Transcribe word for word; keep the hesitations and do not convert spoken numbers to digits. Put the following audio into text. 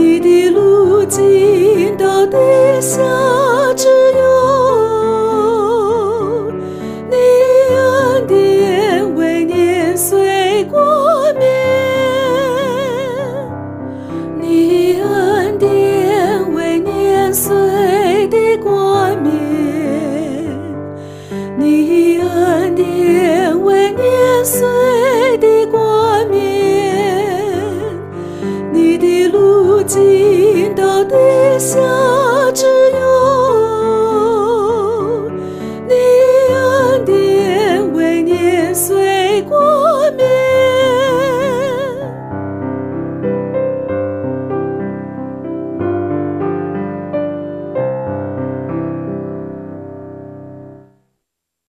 你的路径到地下只有你恩典为年岁冠冕，你恩典为年岁的冠冕，你恩典为年岁的冠冕，你的路径到地下